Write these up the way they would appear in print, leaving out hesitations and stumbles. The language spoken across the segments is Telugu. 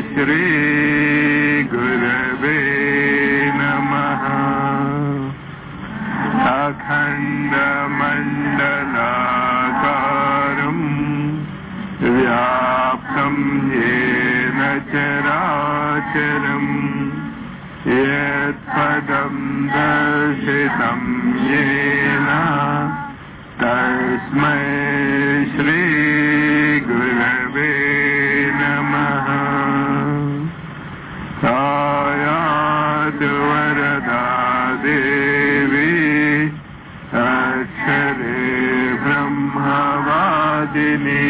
श्री गुरवे नमः। अखण्डमण्डलाकारम् व्याप्तं येन चराचरम् यत्पदं दर्शितं येन तस्मै श्री गुरवे नमः। आयातु वरदा देवी अक्षरे ब्रह्मवादिनी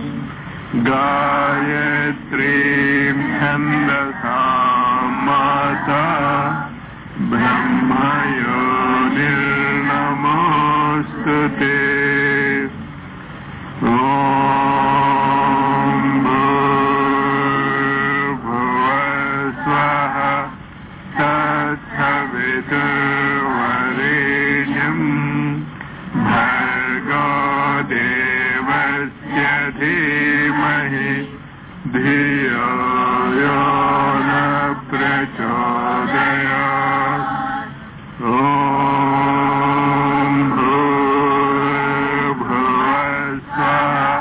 गायत्रीं छन्दसा माता ब्रह्मयोनिर्नमोऽस्तु ते। ॐ भूर्भुवस्वः तत्सवितुर्वरेण्यं भर्गो देवस्य धीमहि धियो यो न प्रचोदयात्। ॐ भूर्भुवस्वः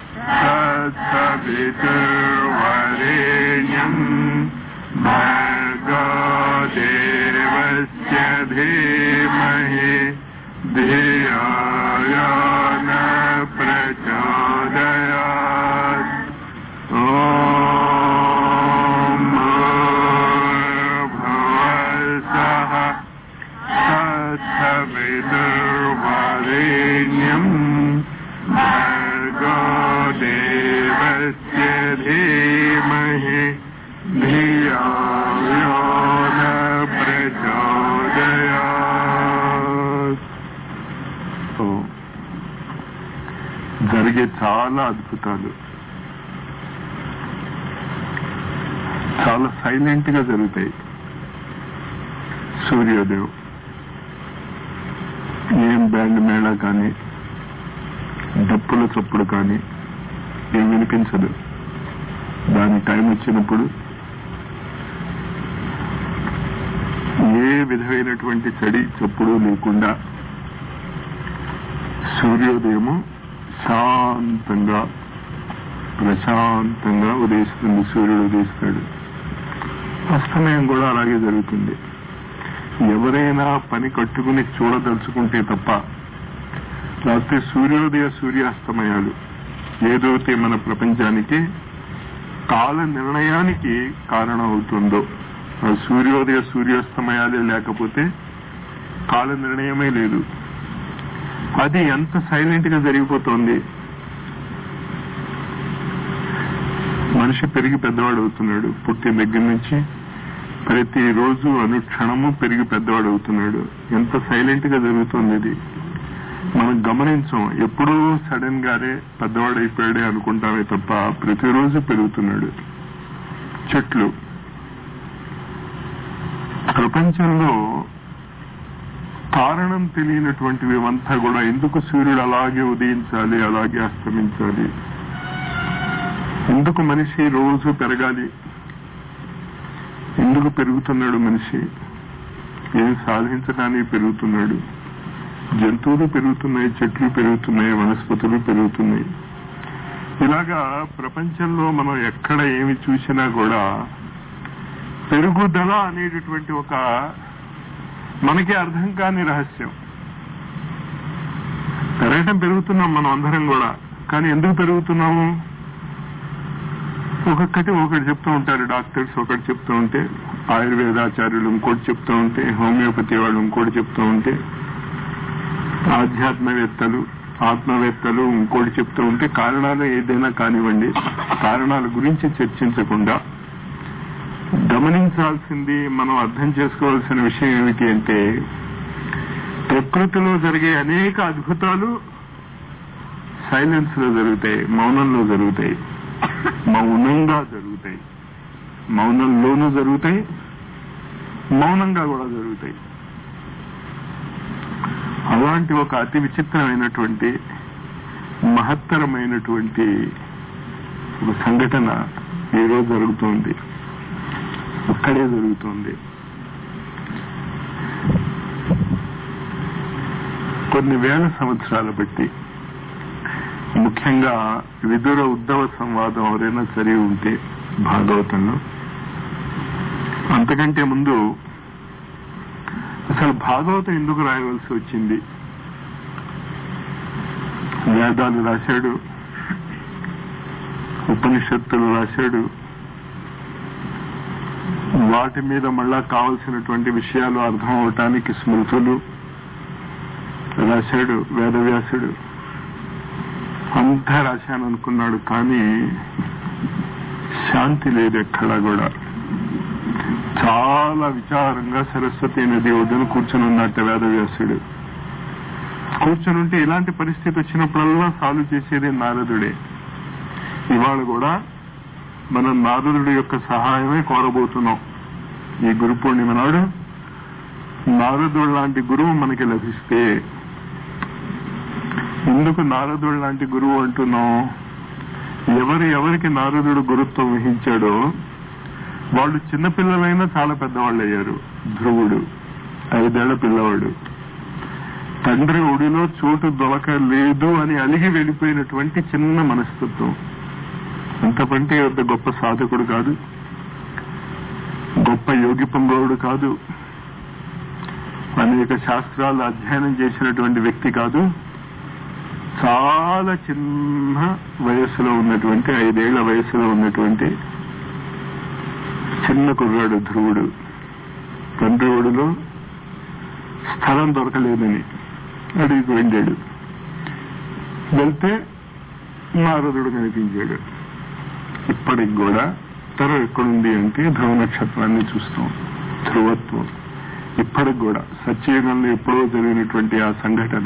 तत्सवितुर्वरेण्यं भर्गो देवस्य धीमहि धियो यो न प्रचोदयात्। ॐ भूर्भुवस्वः तत्सवितुर्वरेण्यं भर्गो देवस्य धीमहि धियो यो न प्रचोदयात्। జరిగే చాలా అద్భుతాలు చాలా సైలెంట్ గా జరుగుతాయి. సూర్యోదయం ఏం బ్యాండ్ మేళా కానీ డప్పుల చప్పుడు కానీ ఏం వినిపించదు. దాని టైం వచ్చినప్పుడు ఏ విధమైనటువంటి చడి చప్పుడు లేకుండా సూర్యోదయము శాంతంగా ప్రశాంతంగా ఉదయిస్తుంది. సూర్యుడు ఉదయిస్తాడు. అస్తమయం కూడా అలాగే జరుగుతుంది. ఎవరైనా పని కట్టుకుని చూడదలుచుకుంటే తప్ప, లేకపోతే సూర్యోదయ సూర్యాస్తమయాలు ఏదైతే మన ప్రపంచానికి కాల నిర్ణయానికి కారణం అవుతుందో, ఆ సూర్యోదయ సూర్యాస్తమయాలే లేకపోతే కాల నిర్ణయమే లేదు. అది ఎంత సైలెంట్ గా జరిగిపోతుంది. మనిషి పెరిగి పెద్దవాడు అవుతున్నాడు. పుట్టిన దగ్గర నుంచి ప్రతిరోజు అనుక్షణము పెరిగి పెద్దవాడు అవుతున్నాడు. ఎంత సైలెంట్ గా జరుగుతుంది ఇది మనం గమనించం. ఎప్పుడూ సడన్ గానే పెద్దవాడు అయిపోయాడే అనుకుంటామే తప్ప ప్రతిరోజు పెరుగుతున్నాడు. చెట్లు ప్రపంచంలో కారణం తెలియనటువంటివంతా కూడా ఎందుకు సూర్యుడు అలాగే ఉదయించాలి, అలాగే అస్తమించాలి, ఎందుకు మనిషి రోజు పెరగాలి, ఎందుకు పెరుగుతున్నాడు మనిషి, ఏం సాధించడానికి పెరుగుతున్నాడు. జంతువులు పెరుగుతున్నాయి, చెట్లు పెరుగుతున్నాయి, వనస్పతులు పెరుగుతున్నాయి. ఇలాగా ప్రపంచంలో మనం ఎక్కడ ఏమి చూసినా కూడా పెరుగుదల అనేటటువంటి ఒక మనకి అర్థం కాని రహస్యం. పెరుగుతున్నాం మనం అందరం కూడా. కానీ ఎందుకు పెరుగుతున్నాము? ఒకటి చెప్తూ ఉంటారు డాక్టర్స్, ఒకటి చెప్తూ ఉంటే ఆయుర్వేదాచార్యులు ఇంకోటి చెప్తూ ఉంటే, హోమియోపతి వాళ్ళు ఇంకోటి చెప్తూ ఉంటే, ఆధ్యాత్మవేత్తలు ఆత్మవేత్తలు ఇంకోటి చెప్తూ ఉంటే, కారణాలు ఏదైనా కానివ్వండి, కారణాల గురించి చర్చించకుండా గమనించాల్సింది, మనం అర్థం చేసుకోవాల్సిన విషయం ఏమిటి అంటే, ప్రకృతిలో జరిగే అనేక అద్భుతాలు సైలెన్స్ లో జరుగుతాయి, మౌనంలో జరుగుతాయి, మౌనంగా జరుగుతాయి, మౌనంలోనూ జరుగుతాయి, మౌనంగా కూడా జరుగుతాయి. అలాంటి ఒక అతి విచిత్రమైనటువంటి మహత్తరమైనటువంటి ఒక సంఘటన ఈరోజు జరుగుతోంది, అక్కడే జరుగుతోంది. కొన్ని వేల సంవత్సరాల బట్టి, ముఖ్యంగా విదుర ఉద్ధవ సంవాదం ఎవరైనా చదివి ఉంటే భాగవతంలో, అంతకంటే ముందు అసలు భాగవతం ఎందుకు రాయవలసి వచ్చింది? వేదాలు రాశాడు, ఉపనిషత్తులు రాశాడు, వాటి మీద మళ్ళా కావలసినటువంటి విషయాలు అర్థం అవటానికి స్మృతులు రాశాడు వేదవ్యాసుడు. అంతా రాశాను అనుకున్నాడు, కానీ శాంతి లేదు ఎక్కడా కూడా. చాలా విచారంగా సరస్వతి నది ఒడ్డున కూర్చొని ఉన్నట్టు వేదవ్యాసుడు. కూర్చొనుంటే ఇలాంటి పరిస్థితి వచ్చినప్పుడల్లా సాల్వ్ చేసేది నారదుడే. ఇవాళ కూడా మనం నారదుడి యొక్క సహాయమే కోరబోతున్నాం. ఈ గురు పూర్ణిమ నాడు నారదుడు లాంటి గురువు మనకి లభిస్తే, ఎందుకు నారదుడు లాంటి గురువు అంటున్నాం? ఎవరికి నారదుడు గురుత్వం వహించాడో వాళ్ళు చిన్నపిల్లలైనా చాలా పెద్దవాళ్ళు అయ్యారు. ధ్రువుడు 5 ఏళ్ల పిల్లవాడు, తండ్రి ఒడిలో చోటు దొరకలేదు అని అలిగి వెళ్ళిపోయినటువంటి చిన్న మనస్తత్వం. అంతకంటే పెద్ద గొప్ప సాధకుడు కాదు, గొప్ప యోగి పొంగవుడు కాదు, అనేక శాస్త్రాలు అధ్యయనం చేసినటువంటి వ్యక్తి కాదు. చాలా చిన్న వయస్సులో ఉన్నటువంటి 5 ఏళ్ల వయస్సులో ఉన్నటువంటి చిన్న కుర్రాడు ధ్రువుడు. తండ్రి ఒడిలో స్థలం దొరకలేదని అడిగి వెళ్ళాడు. వెళ్తే నారదుడు కనిపించాడు. ఇప్పటికి కూడా తరం ఎక్కడుంది అంటే ధ్రువ నక్షత్రాన్ని చూస్తాం. ధ్రువత్వం ఇప్పటికి కూడా సత్యయుగంలో ఎప్పుడో జరిగినటువంటి ఆ సంఘటన.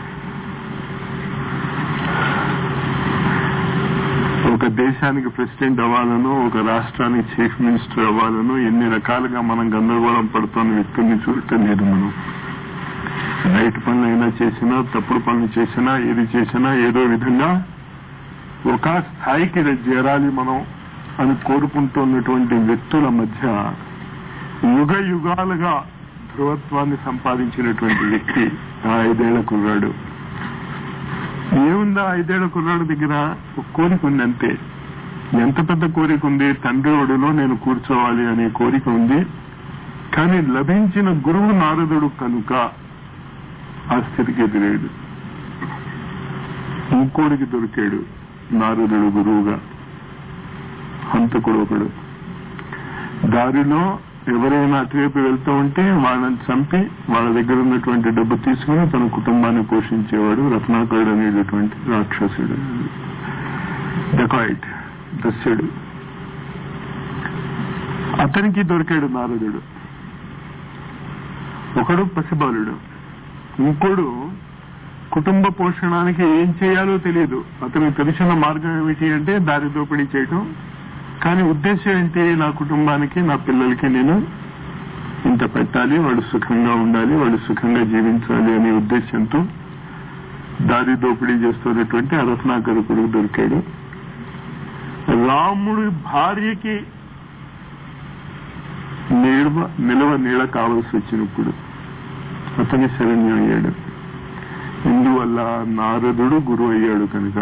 ఒక దేశానికి ప్రెసిడెంట్ అవ్వాలను, ఒక రాష్ట్రానికి చీఫ్ మినిస్టర్ అవ్వాలను ఎన్ని రకాలుగా మనం గందరగోళం పడుతున్న వ్యక్తుల్ని చూడటం లేదు. మనం రైట్ పనులు అయినా చేసినా, తప్పుడు పనులు చేసినా, ఏది చేసినా ఏదో విధంగా ఒక స్థాయికి చేరాలి మనం అని కోరుకుంటున్నటువంటి వ్యక్తుల మధ్య యుగ యుగాలుగా ధ్రువత్వాన్ని సంపాదించినటువంటి వ్యక్తి ఆ 5 ఏళ్ల కుర్రాడు. ఏముందా 5 ఏళ్ల కుర్రాడు దగ్గర? ఒక కోరిక ఉంది అంతే. ఎంత పెద్ద కోరిక ఉంది? తండ్రి ఒడిలో నేను కూర్చోవాలి అనే కోరిక ఉంది. కానీ లభించిన గురువు నారదుడు కనుక ఆ స్థితికి ఎదిరాడు. ఇంకోడికి దొరికాడు నారదుడు గురువుగా, హంతకుడు ఒకడు. దారిలో ఎవరైనా అటువైపు వెళ్తూ ఉంటే వాళ్ళని చంపి వాళ్ళ దగ్గర ఉన్నటువంటి డబ్బు తీసుకుని తన కుటుంబాన్ని పోషించేవాడు రత్నాకరుడు అనేటటువంటి రాక్షసుడు, డెకాయిట్, దస్యుడు. అతనికి దొరికాడు నారదుడు. ఒకడు పసిబాలుడు, ఇంకోడు కుటుంబ పోషణానికి ఏం చేయాలో తెలియదు. అతనికి తెలిసిన మార్గం ఏమిటి అంటే దారి దోపిడీ చేయటం. కానీ ఉద్దేశం ఏంటి? నా కుటుంబానికి, నా పిల్లలకి నేను ఇంత పెట్టాలి, వాళ్ళు సుఖంగా ఉండాలి, వాళ్ళు సుఖంగా జీవించాలి అనే ఉద్దేశంతో దారి దోపిడీ చేస్తున్నటువంటి ఆ రత్నాకరుడు దొరికాడు. రాముడి భార్యకి నిలవ నీడ కావలసి వచ్చినప్పుడు అతని శరణ్యం అయ్యాడు. ఇందువల్ల నారదుడు గురువు అయ్యాడు కనుక.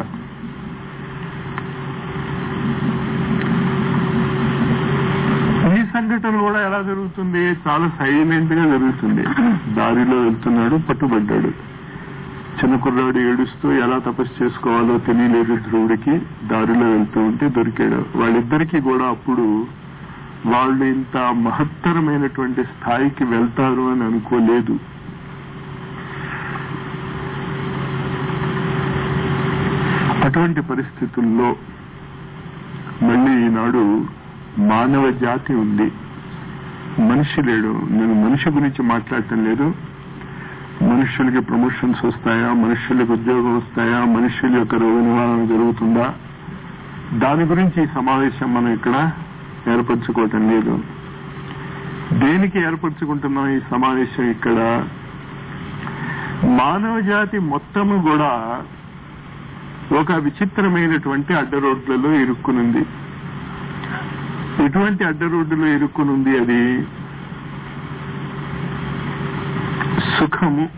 ఈ సంఘటన కూడా ఎలా జరుగుతుంది? చాలా సైలెంట్ గా జరుగుతుంది. దారిలో వెళ్తున్నాడు, పట్టుబడ్డాడు. చిన్న కుర్రాడు ఏడుస్తూ ఎలా తపస్సు చేసుకోవాలో తెలియలేదు ధ్రువుడికి. దారిలో వెళ్తూ ఉంటే దొరికాడు. వాళ్ళిద్దరికీ కూడా అప్పుడు వాళ్ళు ఇంత మహత్తరమైనటువంటి స్థాయికి వెళ్తారు అని అనుకోలేదు. అటువంటి పరిస్థితుల్లో మళ్ళీ ఈనాడు మానవ జాతి ఉంది, మనిషి లేడు. నేను మనిషి గురించి మాట్లాడటం లేదు. మనుష్యులకి ప్రమోషన్స్ వస్తాయా, మనుష్యులకు ఉద్యోగం వస్తాయా, మనుష్యుల యొక్క రోగ నివారణ జరుగుతుందా, దాని గురించి ఈ సమావేశం మనం ఇక్కడ ఏర్పరచుకోవటం లేదు. దేనికి ఏర్పరచుకుంటున్నాం ఈ సమావేశం? ఇక్కడ మానవ జాతి మొత్తము కూడా ఒక విచిత్రమైనటువంటి అడ్డరోడ్లలో ఇరుక్కునుంది. ఎటువంటి అడ్డ రోడ్డులో ఇరుక్కునుంది అది? సుఖము,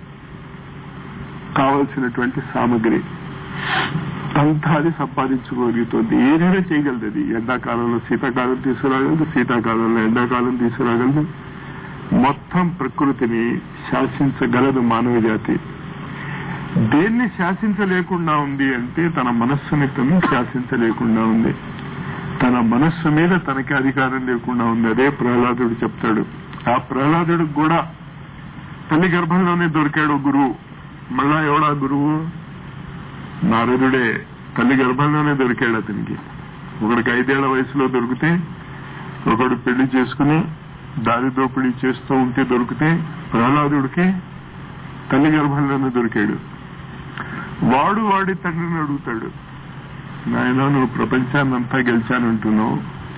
కావలసినటువంటి సామగ్రి అంతా అది సంపాదించుకోగలుగుతుంది. ఏదైనా చేయగలదు. అది ఎండాకాలంలో శీతాకాలం తీసుకురాగలదు, శీతాకాలంలో ఎండాకాలం తీసుకురాగలదు. మొత్తం ప్రకృతిని శాసించగలదు మానవ జాతి. దేన్ని శాసించలేకుండా ఉంది అంటే తన మనస్సుని తను శాసించలేకుండా ఉంది. తన మనస్సు మీద తనకి అధికారం లేకుండా ఉంది. అదే ప్రహ్లాదుడు చెప్తాడు. ఆ ప్రహ్లాదుడికి కూడా తల్లి గర్భంలోనే దొరికాడు గురువు. మళ్ళా ఎవడా గురువు? నారదుడే. తల్లి గర్భంలోనే దొరికాడు అతనికి. ఒకడికి 5 ఏళ్ల వయసులో దొరికితే, ఒకడు పెళ్లి చేసుకుని దారి దోపిడీ చేస్తూ ఉంటే దొరికితే, ప్రహ్లాదుడికి తల్లి గర్భంలోనే దొరికాడు. వాడి తండ్రిని అడుగుతాడు, నాయన నువ్వు ప్రపంచాన్నంతా గెలిచానంటున్నావు,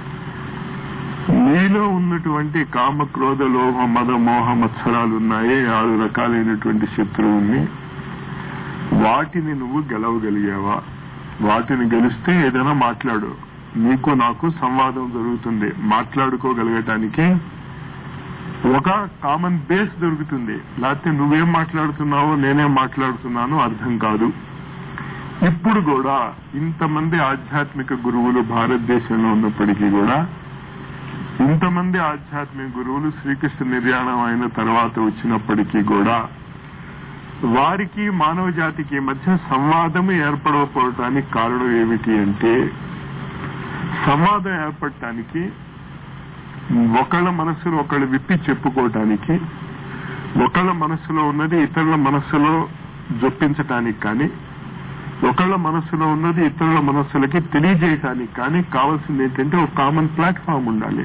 నీలో ఉన్నటువంటి కామ క్రోధ లోభ మద మోహ మత్సరాలు ఉన్నాయే, 6 రకాలైనటువంటి శత్రువుల్ని, వాటిని నువ్వు గెలవగలిగావా? వాటిని గెలిస్తే ఏదైనా మాట్లాడు, నీకు నాకు సంవాదం జరుగుతుంది. మాట్లాడుకోగలగటానికి ఒక కామన్ బేస్ దొరుకుతుంది. లేకపోతే నువ్వేం మాట్లాడుతున్నావో నేనేం మాట్లాడుతున్నానో అర్థం కాదు. ఇప్పుడు కూడా ఇంతమంది ఆధ్యాత్మిక గురువులు భారతదేశంలో ఉన్నప్పటికీ కూడా, ఇంతమంది ఆధ్యాత్మిక గురువులు శ్రీకృష్ణ నిర్యాణం అయిన తర్వాత వచ్చినప్పటికీ కూడా, వారికి మానవ జాతికి మధ్య సంవాదం ఏర్పడకపోవటానికి కారణం ఏమిటి అంటే, సంవాదం ఏర్పడటానికి, ఒకళ్ళ మనస్సును ఒకళ్ళు విప్పి చెప్పుకోవటానికి, ఒకళ్ళ మనస్సులో ఉన్నది ఇతరుల మనస్సులో జొప్పించటానికి కానీ, ఒకళ్ళ మనస్సులో ఉన్నది ఇతరుల మనస్సులకి తెలియజేయటానికి కానీ కావాల్సింది ఏంటంటే ఒక కామన్ ప్లాట్ఫామ్ ఉండాలి.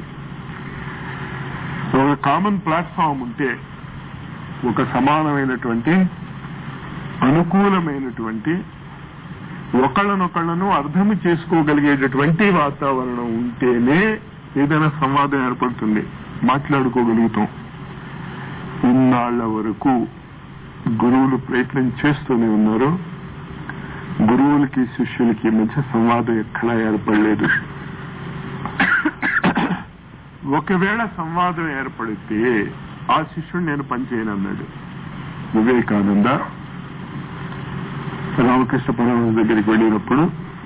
ఒక కామన్ ప్లాట్ఫామ్ ఉంటే, ఒక సమానమైనటువంటి అనుకూలమైనటువంటి ఒకళ్ళనొకళ్ళను అర్థం చేసుకోగలిగేటటువంటి వాతావరణం ఉంటేనే ఏదైనా సంవాదం ఏర్పడుతుంది, మాట్లాడుకోగలుగుతాం. ఇన్నాళ్ల వరకు గురువులు ప్రయత్నం చేస్తూనే ఉన్నారు. గురువులకి శిష్యులకి మధ్య సంవాదం ఎక్కడా ఏర్పడలేదు. ఒకవేళ సంవాదం ఏర్పడితే ఆ శిష్యుడు నేను పనిచేయనన్నాడు. వివేకానంద రామకృష్ణ పరమహంస దగ్గరికి వెళ్ళినప్పుడు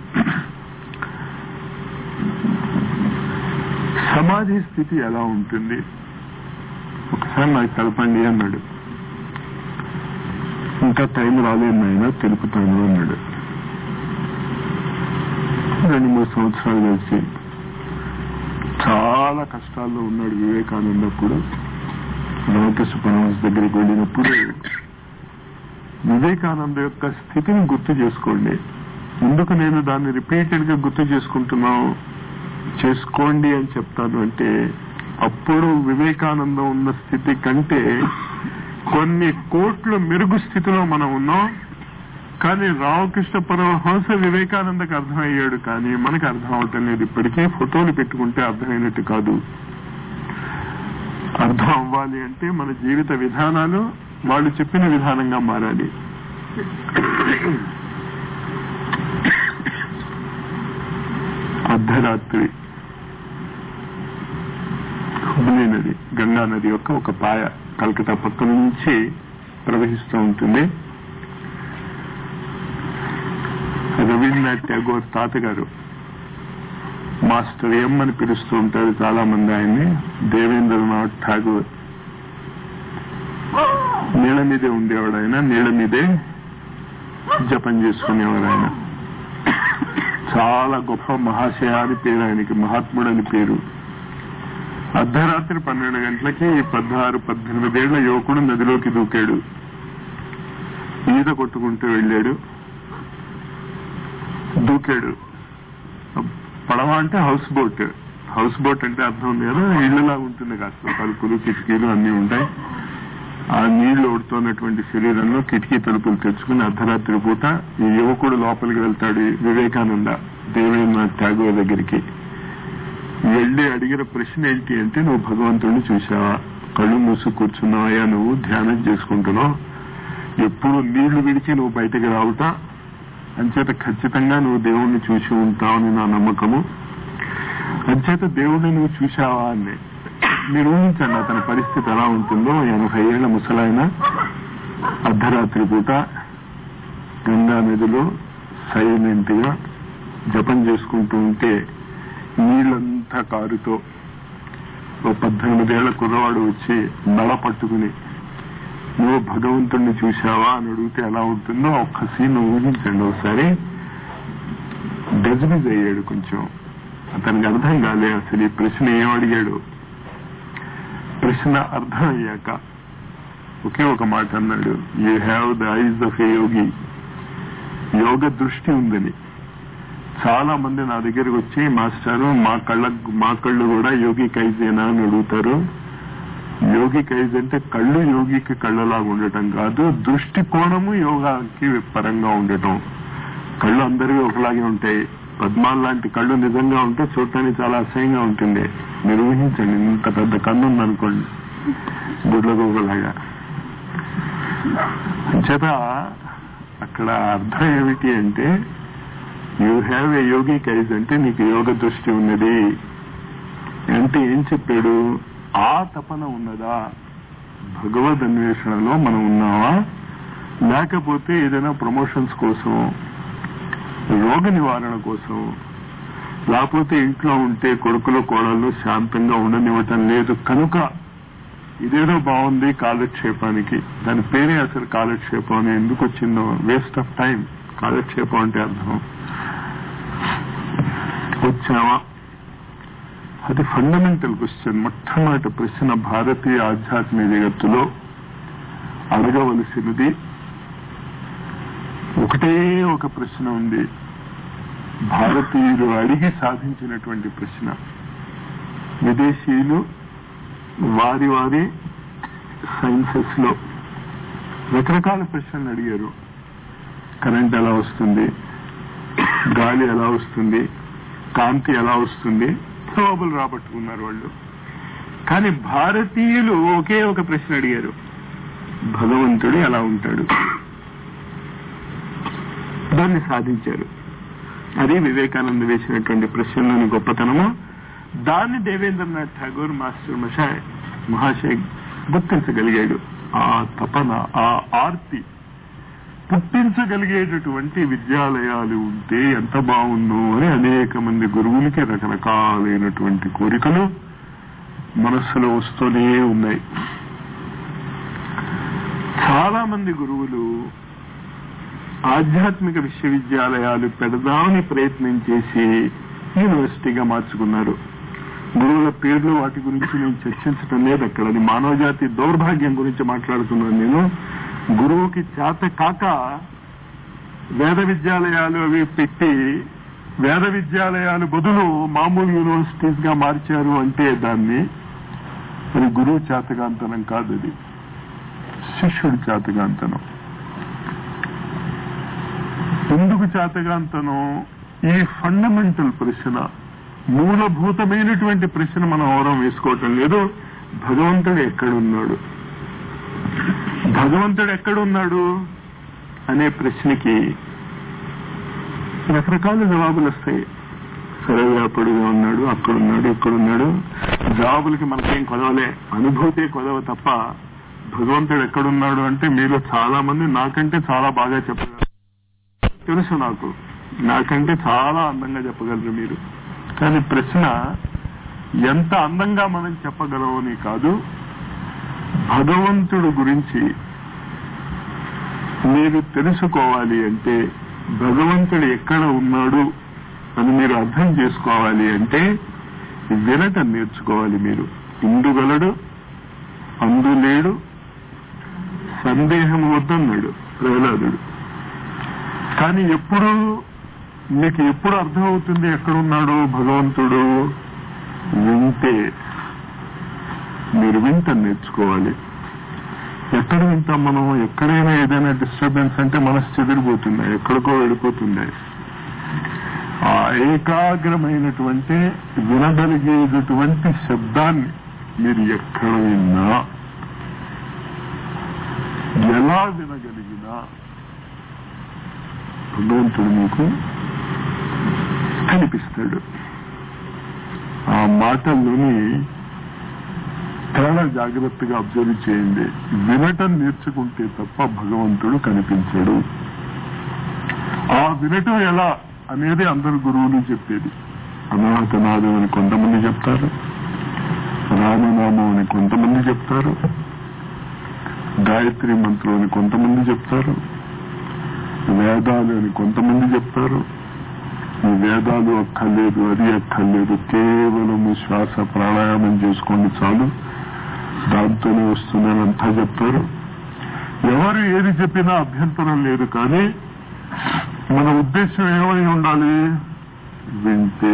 సమాధి స్థితి ఎలా ఉంటుంది ఒకసారి నాకు తెలపండి అన్నాడు. ఇంకా టైం రాలేదు నాయన, తెలుపుతాను అన్నాడు. 2-3 సంవత్సరాలు కలిసి చాలా కష్టాల్లో ఉన్నాడు వివేకానంద. అప్పుడు రామకృష్ణ పరమహంస దగ్గరికి వెళ్ళినప్పుడు వివేకానంద యొక్క స్థితిని గుర్తు చేసుకోండి. ఎందుకు నేను దాన్ని రిపీటెడ్ గా గుర్తు చేసుకోండి అని చెప్తాను అంటే, అప్పుడు వివేకానందం ఉన్న స్థితి కంటే కొన్ని కోట్ల మెరుగు స్థితిలో మనం ఉన్నాం. కానీ రామకృష్ణ పరమహంస వివేకానందకు అర్థమయ్యాడు, కానీ మనకు అర్థం అవటం లేదు. ఇప్పటికీ ఫోటోలు పెట్టుకుంటే అర్థమైనట్టు కాదు. అర్థం అవ్వాలి అంటే మన జీవిత విధానాలు వాళ్ళు చెప్పిన విధానంగా మారాలి. అర్ధరాత్రి హుబ్లీ నది, గంగా నది యొక్క ఒక పాయ కలకత్తా పక్క నుంచి ప్రవహిస్తూ ఉంటుంది. రవీంద్రనాథ్ ఠాగూర్ తాతగారు, మాస్టర్ ఎం అని పిలుస్తూ ఉంటారు చాలా మంది ఆయన్ని, దేవేంద్రనాథ్ ఠాగూర్. నీళ్ల మీదే ఉండేవాడు ఆయన, నీళ్ల మీదే జపం చేసుకునేవాడు ఆయన. చాలా గొప్ప మహాశయ అని పేరు ఆయనకి, మహాత్ముడు అని పేరు. అర్ధరాత్రి 12 గంటలకి 16-18 ఏళ్ల యువకుడు నదిలోకి దూకాడు. ఈత కొట్టుకుంటూ వెళ్ళాడు, దూకాడు. పడవ అంటే హౌస్ బోట్. హౌస్ బోట్ అంటే అర్థం ఉంది కదా, ఇళ్లలా ఉంటుంది, కాస్త తలుపులు కిటికీలు అన్ని ఉంటాయి. ఆ నీళ్లు ఓడుతున్నటువంటి శరీరంలో కిటికీ తలుపులు తెచ్చుకుని అర్ధరాత్రి పూట ఈ యువకుడు లోపలికి వెళ్తాడు. వివేకానంద దేవేంద్రనాథ్ ఠాగూర్ దగ్గరికి వెళ్లి అడిగిన ప్రశ్న ఏంటి అంటే, నువ్వు భగవంతుడిని చూసావా? కళ్ళు మూసు కూర్చున్నావా? నువ్వు ధ్యానం చేసుకుంటున్నావు, ఎప్పుడు నీళ్లు విడిచి నువ్వు బయటకు రావుతా, అంచేత ఖచ్చితంగా నువ్వు దేవుణ్ణి చూసి ఉంటావని నా నమ్మకము. అంచేత దేవుడిని నువ్వు చూశావా అని మీరు ఊహించండి అతని పరిస్థితి ఎలా ఉంటుందో. 80 ఏళ్ల ముసలాయన అర్ధరాత్రి పూట గంగా నదిలో సైలెంట్ గా జపం చేసుకుంటూ ఉంటే నీళ్ళంతా కారుతో ఓ 18 ఏళ్ల కుర్రవాడు వచ్చి నడ పట్టుకుని నువ్వు భగవంతుణ్ణి చూశావా అని అడిగితే ఎలా ఉంటుందో ఒక్క సీన్ ఊహించండి ఒకసారి. గజిబిజ్ అయ్యాడు కొంచెం. అతనికి అర్థం కాలే అసలు ఈ ప్రశ్న ఏం అడిగాడు. ప్రశ్న అర్థం అయ్యాక ఒకే ఒక మాట అన్నాడు, you have the eyes of a yogi. యోగ దృష్టి ఉందని. చాలా మంది నా దగ్గరకు వచ్చి మాస్టారు మా కళ్ళు కూడా యోగి కైజేనా అని అడుగుతారు. యోగి కైజ్ అంటే కళ్ళు యోగికి కళ్ళలాగా ఉండటం కాదు, దృష్టి కోణము యోగాకి పరంగా ఉండటం. కళ్ళు అందరివి ఒకలాగే ఉంటాయి. పద్మాల్ లాంటి కళ్ళు నిజంగా ఉంటే చూడటానికి చాలా అసహ్యంగా ఉంటుంది. మీరు ఊహించండి, ఇంత పెద్ద కన్ను ఉందనుకోండి గుడ్లగోగలాగా. చేత అక్కడ అర్థం ఏమిటి అంటే యూ హ్యావ్ ఏ యోగి కైజ్ అంటే నీకు యోగ దృష్టి ఉన్నది అంటే ఏం చెప్పాడు, ఆ తపన ఉన్నదా, భగవద్ అన్వేషణలో మనం ఉన్నావా, లేకపోతే ఏదైనా ప్రమోషన్స్ కోసం, రోగ నివారణ కోసం, లేకపోతే ఇంట్లో ఉంటే కొడుకులు కోడళ్ళు శాంతంగా ఉండనివ్వటం లేదు కనుక ఇదేదో బాగుంది కాలక్షేపానికి. దాని పేరే అసలు కాలక్షేపం అని ఎందుకు వచ్చిందో, వేస్ట్ ఆఫ్ టైం. కాలక్షేపం అంటే అర్థం వచ్చావా, అది ఫండమెంటల్ క్వశ్చన్. మొట్టమొదటి ప్రశ్న భారతీయ ఆధ్యాత్మిక జగత్తులో అడగవలసినది ఒకటే ఒక ప్రశ్న ఉంది. భారతీయులు అడిగి సాధించినటువంటి ప్రశ్న. విదేశీయులు వారి వారి సైన్సెస్ లో రకరకాల ప్రశ్నలు అడిగారు. కరెంట్ ఎలా వస్తుంది, గాలి ఎలా వస్తుంది, కాంతి ఎలా వస్తుంది, జవాబులు రాబట్టుకున్నారు వాళ్ళు. కానీ భారతీయులు ఒకే ఒక ప్రశ్న అడిగారు, భగవంతుడు ఎలా ఉంటాడు. దాన్ని సాధించారు. అది వివేకానంద వేసినటువంటి ప్రశ్నలోని గొప్పతనము. దాన్ని దేవేంద్రనాథ్ ఠాగూర్ మాస్టర్ మహాశయ గుర్తించగలిగాడు. ఆ తపన, ఆ ఆర్తి పుట్టించగలిగేటటువంటి విద్యాలయాలు ఉంటే ఎంత బాగుందో అని అనేక మంది గురువులకి రకరకాలైనటువంటి కోరికలు మనస్సులో వస్తూనే ఉన్నాయి. చాలా మంది గురువులు ఆధ్యాత్మిక విశ్వవిద్యాలయాలు పెడదామని ప్రయత్నం చేసి యూనివర్సిటీగా మార్చుకున్నారు. గురువుల పేర్లు వాటి గురించి నేను చర్చించడం లేదు అక్కడ. అది మానవజాతి దౌర్భాగ్యం గురించి మాట్లాడుతున్నాను నేను. గురువుకి చేత కాక వేద విద్యాలయాలు అవి పెట్టి వేద విద్యాలయాలు బదులు మామూలు యూనివర్సిటీస్ గా మార్చారు అంటే దాన్ని అది గురువు చేతగాంతనం కాదు, అది శిష్యుడి చేతగాంతనం. ఎందుకు చేతగాంతనం? ఈ ఫండమెంటల్ ప్రశ్న, మూలభూతమైనటువంటి ప్రశ్న మనం ఎవరం వేసుకోవటం లేదు. భగవంతుడు ఎక్కడున్నాడు, భగవంతుడు ఎక్కడున్నాడు అనే ప్రశ్నకి రకరకాల జవాబులు వస్తాయి. సర్వవ్యాపుడుగా ఉన్నాడు, అక్కడున్నాడు, ఇక్కడున్నాడు. జవాబులకి మనకేం కొదవలే, అనుభూతే కొదవ తప్ప భగవంతుడు ఎక్కడున్నాడు అంటే మీలో చాలా మంది నాకంటే చాలా బాగా చెప్పగలరు. తెలుసు నాకు, నాకంటే చాలా అందంగా చెప్పగలరు మీరు. కానీ ప్రశ్న ఎంత అందంగా మనం చెప్పగలమని కాదు, భగవంతుడు గురించి మీరు తెలుసుకోవాలి అంటే, భగవంతుడు ఎక్కడ ఉన్నాడు అని మీరు అర్థం చేసుకోవాలి అంటే వినటం నేర్చుకోవాలి మీరు. ఇందుగలడు అందులేడు సందేహం వద్దన్నాడు ప్రహ్లాదుడు. కానీ మీకు ఎప్పుడు అర్థమవుతుంది ఎక్కడున్నాడు భగవంతుడు? వింటే. మీరు వింటం నేర్చుకోవాలి. ఎక్కడ వింటాం మనం? ఎక్కడైనా ఏదైనా డిస్టర్బెన్స్ అంటే మనసు చెదిరిపోతుంది, ఎక్కడికో వెళ్ళిపోతుంది. ఆ ఏకాగ్రమైనటువంటి వినగలిగేటటువంటి శబ్దాన్ని మీరు ఎక్కడ విన్నా, ఎలా వినగలిగినా భగవంతుడు మీకు కనిపిస్తాడు. ఆ మాటల్లోని చాలా జాగ్రత్తగా అబ్జర్వ్ చేయండి. వినటం నేర్చుకుంటే తప్ప భగవంతుడు కనిపించడు. ఆ వినటం ఎలా అనేది అందరు గురువులు చెప్పేది. అనాహతనాదం అని కొంతమంది చెప్తారు, రామనామం అని కొంతమంది చెప్తారు, గాయత్రి మంత్రం అని కొంతమంది చెప్తారు, వేదాలు అని కొంతమంది చెప్తారు. ఈ వేదాలు అక్కర్లేదు, అది అక్కర్లేదు, కేవలం శ్వాస ప్రాణాయామం చేసుకోండి చాలు, దాంతోనే వస్తుందని అంతా చెప్తారు. ఎవరు ఏది చెప్పినా అభ్యంతరం లేదు. కానీ మన ఉద్దేశం ఏమై ఉండాలి? వింటే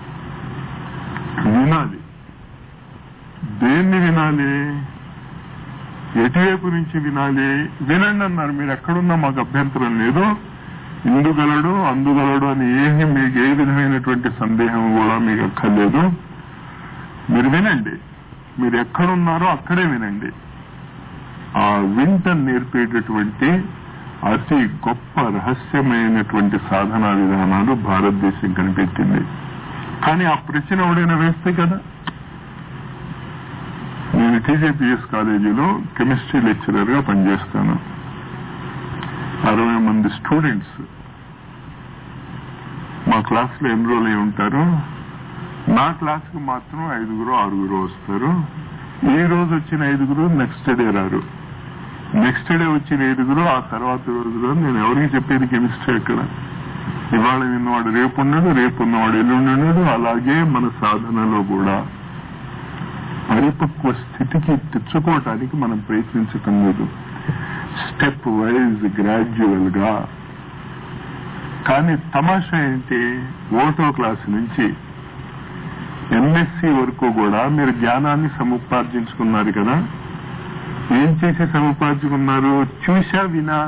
వినాలి. దేన్ని వినాలి? ఎటువైపు నుంచి వినాలి? వినండి అన్నారు. మీరు ఎక్కడున్నా మాకు అభ్యంతరం లేదు, ఇందుగలడు అందుగలడు అని మీకు ఏ విధమైనటువంటి సందేహం కూడా మీకు అక్కర్లేదు. మీరు వినండి. మీరు ఎక్కడున్నారో అక్కడే వినండి. ఆ వింటను నేర్పేటటువంటి అతి గొప్ప రహస్యమైనటువంటి సాధనా విధానాలు భారతదేశం కనిపెట్టింది. కానీ ఆ ప్రశ్న ఎవడైనా వేస్తే కదా. నేను టీజేపీఎస్ కాలేజీలో కెమిస్ట్రీ లెక్చరర్ గా పనిచేస్తాను. 60 మంది స్టూడెంట్స్ మా క్లాసులో ఎన్రోల్ అయి ఉంటారు. నా క్లాసుకు మాత్రం 5-6 వస్తారు. ఈ రోజు వచ్చిన 5 నెక్స్ట్ డే రారు. నెక్స్ట్ డే వచ్చిన 5 ఆ తర్వాత రోజులో నేను ఎవరికి చెప్పేది కెమిస్ట్రీ ఎక్కడ? ఇవాళ విన్నవాడు రేపు ఉన్నాడు, రేపు ఉన్నవాడు ఎల్లుండి ఉన్నాడు. అలాగే మన సాధనలో కూడా పరిపక్వ స్థితికి తెచ్చుకోవటానికి మనం ప్రయత్నించటం లేదు. స్టెప్ వైజ్ గ్రాడ్యువల్ గా. కానీ తమాషా ఏంటి? 1వ క్లాసు నుంచి ఎంఎస్సి వరకు కూడా మీరు జ్ఞానాన్ని సముపార్జించుకున్నారు కదా. ఏం చేసి సముపార్జుకున్నారు? చూసా వినా?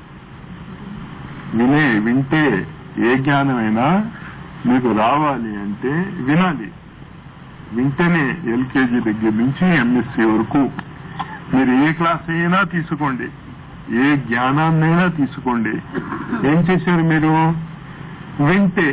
వింటే ఏ జ్ఞానమైనా మీకు రావాలి అంటే వినాలి. వింటేనే ఎల్కేజీ దగ్గర నుంచి ఎంఎస్సి వరకు మీరు ఏ క్లాస్ అయినా తీసుకోండి, ఏ జ్ఞానాన్నైనా తీసుకోండి. ఏం చేశారు మీరు? వింటే.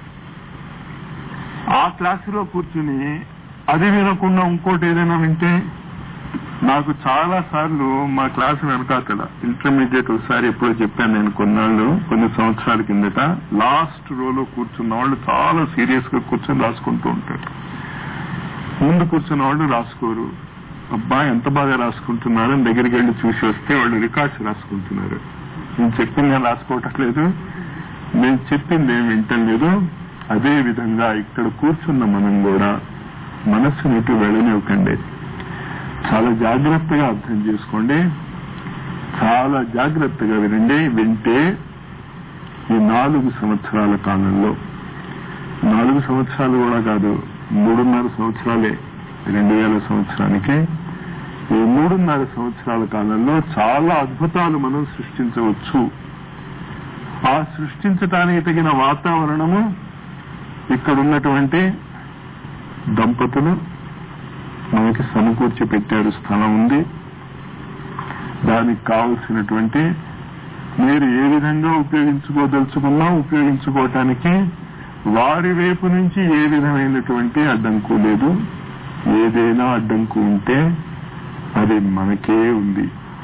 ఆ క్లాసులో కూర్చుని అది వినకుండా ఇంకోటి ఏదైనా వింటే. నాకు చాలా సార్లు మా క్లాసు వెనకాతల ఇంటర్మీడియట్ ఒకసారి ఎప్పుడో చెప్పాను నేను, కొన్ని సంవత్సరాల కిందట. లాస్ట్ రోలో కూర్చున్న వాళ్ళు చాలా సీరియస్ గా కూర్చొని రాసుకుంటూ ఉంటారు. ముందు కూర్చున్న వాళ్ళు రాసుకోరు. అబ్బా ఎంత బాగా రాసుకుంటున్నారని దగ్గరికి వెళ్ళి చూసి వస్తే వాళ్ళు రికార్డ్స్ రాసుకుంటున్నారు. నేను చెప్పింది నేను రాసుకోవటం లేదు, నేను చెప్పింది ఏమి వింటం లేదు. అదే విధంగా ఇక్కడ కూర్చున్న మనం కూడా మనస్సుని ఇటు వెళ్ళనివ్వకండి. చాలా జాగ్రత్తగా అర్థం చేసుకోండి, చాలా జాగ్రత్తగా వినండి. వింటే ఈ 4 సంవత్సరాల కాలంలో, 4 సంవత్సరాలు కూడా కాదు, 3.5 సంవత్సరాలే 2000 సంవత్సరానికి. ఈ 3.5 సంవత్సరాల కాలంలో చాలా అద్భుతాలు మనం సృష్టించవచ్చు. ఆ సృష్టించటానికి తగిన వాతావరణము ఇక్కడ ఉన్నటువంటి దంపతులు మనకి సమకూర్చి పెట్టారు. స్థలం ఉంది. దానికి కావలసినటువంటి మీరు ఏ విధంగా ఉపయోగించుకోదలుచుకున్నా ఉపయోగించుకోవటానికి వారి వైపు నుంచి ఏ విధమైనటువంటి అడ్డంకు లేదు. ఏదైనా అడ్డంకు ఉంటే అది మనకే ఉంది.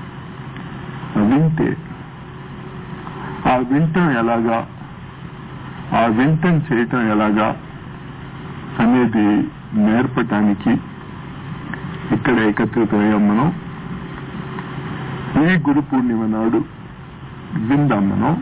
వింటే ఆ వింటం ఎలాగా, ఆ వింటం చేయటం ఎలాగా అనేది నేర్పటానికి ఇక్కడ ఏకత్రితమయ్యాం మనం. ఈ గురు పూర్ణిమ నాడు విందాం మనం.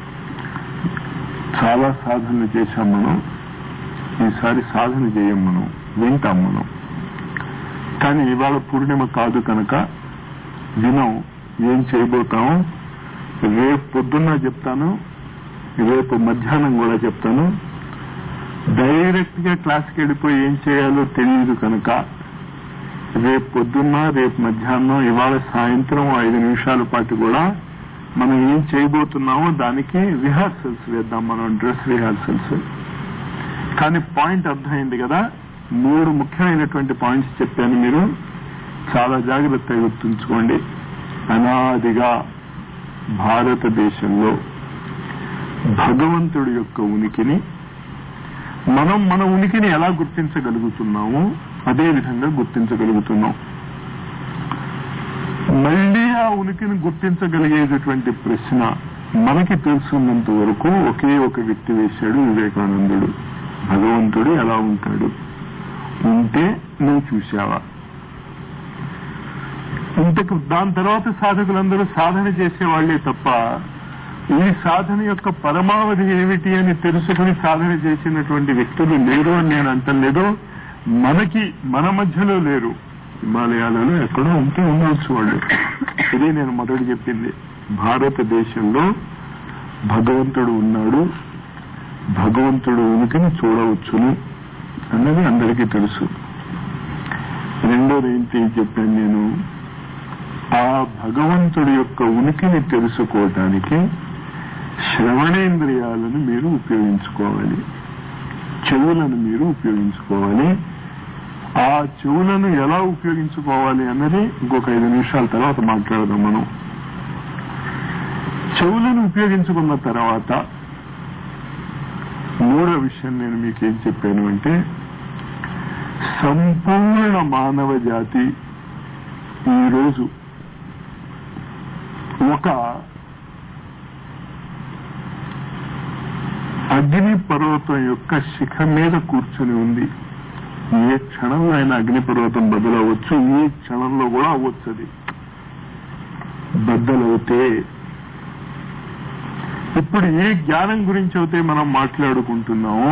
చాలా సాధనలు చేశాం మనం. ఈసారి సాధన చేయం మనం, వింటాం మనం. కానీ ఇవాళ పూర్ణిమ కాదు కనుక వినం. ఏం చేయబోతాము రేపు పొద్దున్న చెప్తాను, రేపు మధ్యాహ్నం కూడా చెప్తాను. డైరెక్ట్ గా క్లాస్కి వెళ్ళిపోయి ఏం చేయాలో తెలియదు కనుక రేపు పొద్దున్న, రేపు మధ్యాహ్నం, ఇవాళ సాయంత్రం 5 నిమిషాల పాటు కూడా మనం ఏం చేయబోతున్నామో దానికి రిహార్సల్స్ వేద్దాం మనం, డ్రెస్ రిహార్సల్స్. కానీ పాయింట్ అర్థమైంది కదా. 3 ముఖ్యమైనటువంటి పాయింట్స్ చెప్పాను. మీరు చాలా జాగ్రత్తగా గుర్తుంచుకోండి. అనాదిగా భారతదేశంలో భగవంతుడి యొక్క ఉనికిని, మనం మన ఉనికిని ఎలా గుర్తించగలుగుతున్నామో అదే విధంగా గుర్తించగలుగుతున్నాం. మళ్ళీ ఆ ఉనికిని గుర్తించగలిగేటటువంటి ప్రశ్న మనకి తెలుసున్నంత వరకు ఒకే ఒక వ్యక్తి వేశాడు, వివేకానందుడు. భగవంతుడు ఎలా ఉంటాడు? ఉంటే నువ్వు చూశావా? ఇంతకు దాని తర్వాత సాధకులందరూ సాధన చేసేవాళ్లే తప్ప ఈ సాధన యొక్క పరమావధి ఏమిటి అని తెలుసుకుని సాధన చేసినటువంటి వ్యక్తులు లేరు అని నేను అంటలేదు. మన మధ్యలో లేరు. హిమాలయాలలో ఎక్కడో ఉంటే ఉండవచ్చు వాళ్ళు. ఇది నేను మొదట చెప్పింది. భారతదేశంలో భగవంతుడు ఉన్నాడు, భగవంతుడు ఉనికిని చూడవచ్చును అన్నది అందరికీ తెలుసు. రెండోది ఏంటి చెప్పాను నేను, ఆ భగవంతుడి యొక్క ఉనికిని తెలుసుకోవటానికి శ్రవణేంద్రియాలను మీరు ఉపయోగించుకోవాలి, చెవులను మీరు ఉపయోగించుకోవాలి. ఆ చెవులను ఎలా ఉపయోగించుకోవాలి అన్నది ఇంకొక 5 నిమిషాల తర్వాత మాట్లాడదాం మనం. చెవులను ఉపయోగించుకున్న తర్వాత మూడో విషయం నేను మీకేం చెప్పాను అంటే, సంపూర్ణ మానవ జాతి ఈరోజు ఒక అగ్ని పర్వతం యొక్క శిఖ మీద కూర్చుని ఉంది. ఏ క్షణంలో అయినా అగ్ని పర్వతం బద్దలవచ్చు, ఏ క్షణంలో కూడా అవ్వచ్చు. అది బద్దలవుతే ఇప్పుడు ఏ జ్ఞానం గురించి అయితే మనం మాట్లాడుకుంటున్నామో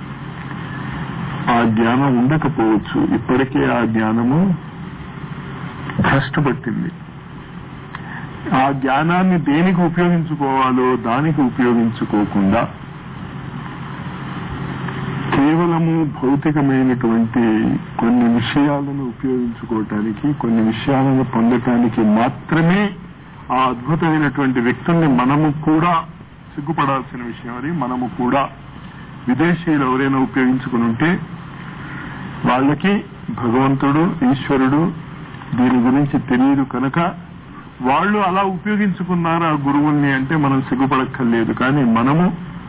ఆ జ్ఞానం ఉండకపోవచ్చు. ఇప్పటికే ఆ జ్ఞానము భ్రష్టుపట్టింది. ఆ జ్ఞానాన్ని దేనికి ఉపయోగించుకోవాలో దానికి ఉపయోగించుకోకుండా కేవలము భౌతికమైనటువంటి కొన్ని విషయాలను ఉపయోగించుకోవటానికి, కొన్ని విషయాలను పొందటానికి మాత్రమే ఆ అద్భుతమైనటువంటి వ్యక్తుల్ని మనము కూడా సిగ్గుపడాల్సిన విషయం. అది మనము కూడా విదేశీయులు ఎవరైనా ఉపయోగించుకుని ఉంటే వాళ్ళకి భగవంతుడు, ఈశ్వరుడు దీని గురించి తెలియదు కనుక వాళ్ళు అలా ఉపయోగించుకున్నారు ఆ గురువుల్ని అంటే మనం సిగ్గుపడక్కర్లేదు. కానీ మనము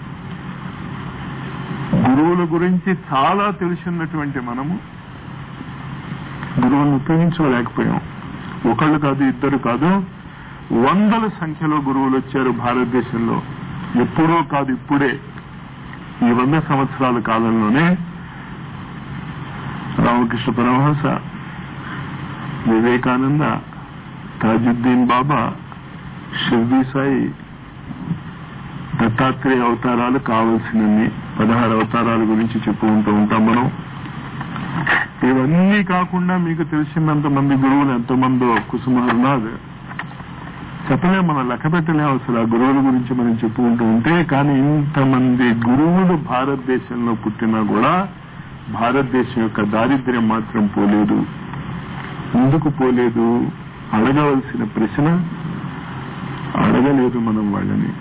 గురువుల గురించి చాలా తెలుసున్నటువంటి మనము గురువులను ఉపయోగించుకోలేకపోయాం. ఒకళ్ళు కాదు, ఇద్దరు కాదు, 100ల సంఖ్యలో గురువులు వచ్చారు భారతదేశంలో. ఎప్పుడో కాదు, ఇప్పుడే ఈ 100 సంవత్సరాల కాలంలోనే రామకృష్ణ పరమహంస, వివేకానంద, తాజుద్దీన్ బాబా, షిర్డీ సాయి, దత్తాత్రేయ అవతారాలు కావలసినన్ని 16 అవతారాల గురించి చెప్పుకుంటూ ఉంటాం మనం. ఇవన్నీ కాకుండా మీకు తెలిసినంత మంది గురువులు ఎంతమందో కుసుమహర్నాథ్ చెప్పలేం, మనం లెక్క పెట్టలేం అసలు ఆ గురువుల గురించి మనం చెప్పుకుంటూ ఉంటే. కానీ ఇంతమంది గురువులు భారతదేశంలో పుట్టినా కూడా భారతదేశం యొక్క దారిద్ర్యం మాత్రం పోలేదు. ఎందుకు పోలేదు? అడగవలసిన ప్రశ్న అడగలేదు మనం వాళ్ళని.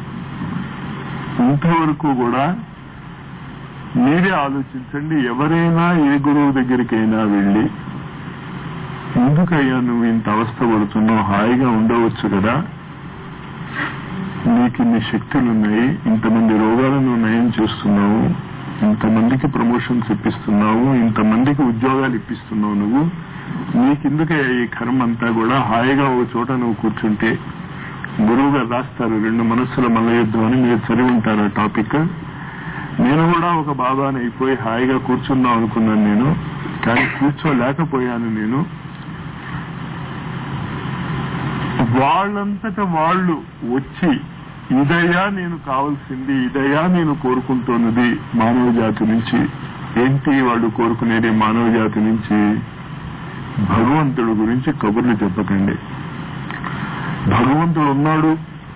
ఇంతవరకు కూడా మీరే ఆలోచించండి. ఎవరైనా ఏ గురువు దగ్గరికైనా వెళ్ళి, ఎందుకయ్యా నువ్వు ఇంత అవస్థ పడుతున్నావు, హాయిగా ఉండవచ్చు కదా, నీకు ఇన్ని శక్తులున్నాయి, ఇంతమంది రోగాలను నయం చేస్తున్నావు, ఇంతమందికి ప్రమోషన్స్ ఇప్పిస్తున్నావు, ఇంతమందికి ఉద్యోగాలు ఇప్పిస్తున్నావు, నువ్వు నీకెందుకయ్యా ఈ కర్మ అంతా కూడా, హాయిగా ఓ చోట నువ్వు కూర్చుంటే. గురువు గారు రాస్తారు 2 మనస్సుల మల్ల యుద్ధం అని, మీరు చదివి ఉంటారు ఆ టాపిక్. నేను కూడా ఒక బాబాని అయిపోయి హాయిగా కూర్చుందాం అనుకున్నాను నేను, కానీ కూర్చోలేకపోయాను నేను. వాళ్ళంతటా వాళ్ళు వచ్చి ఇదయ్యా నేను కావాల్సింది, ఇదయ్యా నేను కోరుకుంటున్నది మానవ జాతి నుంచి. ఏంటి వాళ్ళు కోరుకునేది మానవ జాతి నుంచి? భగవంతుడు గురించి కబుర్లు చెప్పకండి. భగవంతుడు ఉన్నాడు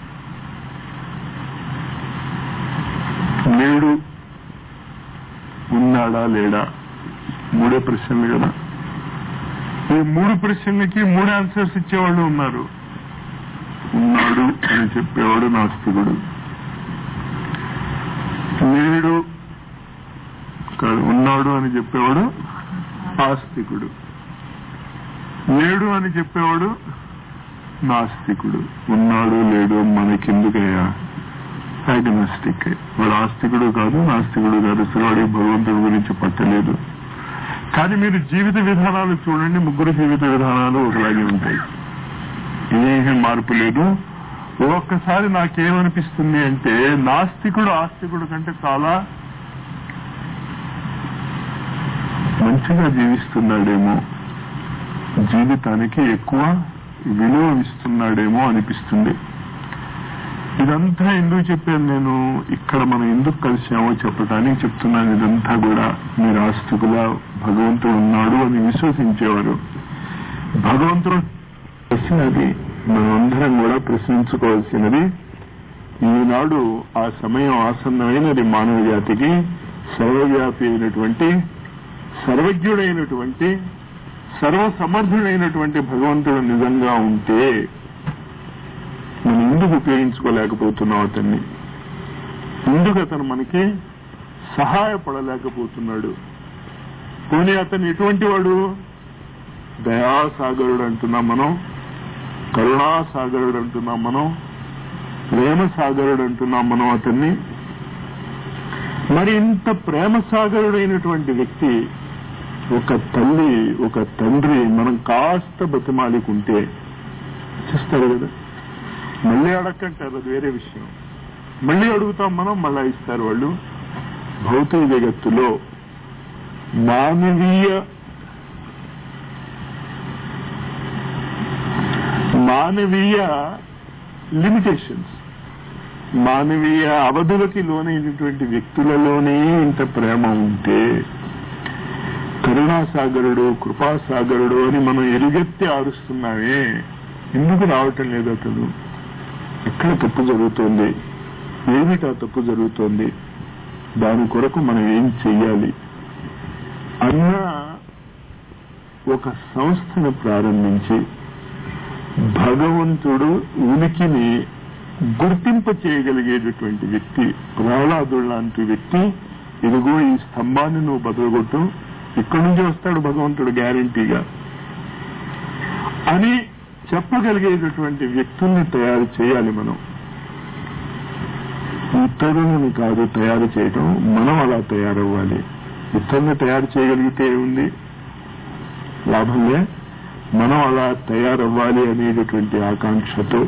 లేడు, ఉన్నాడా లేడా, 3 ప్రశ్నలు కదా. ఈ 3 ప్రశ్నలకి 3 ఆన్సర్స్ ఇచ్చేవాళ్ళు ఉన్నారు. ఉన్నాడు అని చెప్పేవాడు నాస్తికుడు, లేడు కాదు ఉన్నాడు అని చెప్పేవాడు ఆస్తికుడు, లేడు అని చెప్పేవాడు నాస్తికుడు. ఉన్నాడు లేడు మనకెందుకయ్యా అగ్నోస్టిక్. వాడు ఆస్తికుడు కాదు, నాస్తికుడు కాదు, అసలు వాడి భగవంతుడి గురించి పట్టలేదు. కానీ మీరు జీవిత విధానాలు చూడండి, ముగ్గురు జీవిత విధానాలు ఒకలాగే ఉంటాయి, ఏమీ మార్పు లేదు. ఒక్కసారి నాకేమనిపిస్తుంది అంటే నాస్తికుడు ఆస్తికుడు కంటే చాలా మంచిగా జీవిస్తున్నాడేమో, జీవితానికి ఎక్కువ విలువ ఇస్తున్నాడేమో అనిపిస్తుంది. ఇదంతా ఎందుకు చెప్పాను నేను, ఇక్కడ మనం ఎందుకు కలిసామో చెప్పడానికి చెప్తున్నాను. ఇదంతా కూడా మీరు ఆస్తికుల భగవంతుడు ఉన్నాడు అని విశ్వసించేవారు. భగవంతుడు ప్రశ్నది మనమందరం కూడా ప్రశ్నించుకోవాల్సినది. ఈనాడు ఆ సమయం ఆసన్నమైనది. మానవ జాతికి సర్వవ్యాపి అయినటువంటి, సర్వజ్ఞుడైనటువంటి, సర్వసమర్థుడైనటువంటి భగవంతుడు నిజంగా ఉంటే మనం ఎందుకు ఉపయోగించుకోలేకపోతున్నాం అతన్ని? ఎందుకు అతను మనకి సహాయపడలేకపోతున్నాడు? పోనీ అతను ఎటువంటి వాడు? దయాసాగరుడు అంటున్నాం మనం, కరుణాసాగరుడు అంటున్నాం మనం, ప్రేమ సాగరుడు అంటున్నాం మనం అతన్ని. మరి ఇంత ప్రేమ సాగరుడైనటువంటి వ్యక్తి, ఒక తల్లి ఒక తండ్రి మనం కాస్త బతిమాలికుంటే చేస్తారు కదా, మళ్ళీ అడగంటారు, అది వేరే విషయం. మళ్ళీ అడుగుతాం మనం, మళ్ళా ఇస్తారు వాళ్ళు. భౌతిక జగత్తులో మానవీయ లిమిటేషన్స్, మానవీయ అవధులకి లోనైనటువంటి వ్యక్తులలోనే ఇంత ప్రేమ ఉంటే, కరుణాసాగరుడు కృపాసాగరుడు అని మనం ఎలుగెత్తి ఆరుస్తున్నామే, ఎందుకు రావటం లేదు అతను? ఎక్కడ తప్పు జరుగుతోంది? ఏమిటా తప్పు జరుగుతోంది? దాని కొరకు మనం ఏం చెయ్యాలి అన్న ఒక సంస్థను ప్రారంభించి భగవంతుడు ఉనికిని గుర్తింప చేయగలిగేటటువంటి వ్యక్తి, ప్రహ్లాదుడు లాంటి వ్యక్తి, ఇదిగో ఈ స్తంభాన్ని నువ్వు బదలగొట్టు, ఇక్కడి నుంచి వస్తాడు భగవంతుడు గ్యారంటీగా అని చెప్పగలిగేటటువంటి వ్యక్తుల్ని తయారు చేయాలి మనం. ఇతరులను కాదు తయారు చేయటం, మనం అలా తయారవ్వాలి. ఇతరులను తయారు చేయగలిగితే ఉంది లాభంలే. మనం అలా తయారవ్వాలి అనేటటువంటి ఆకాంక్షతో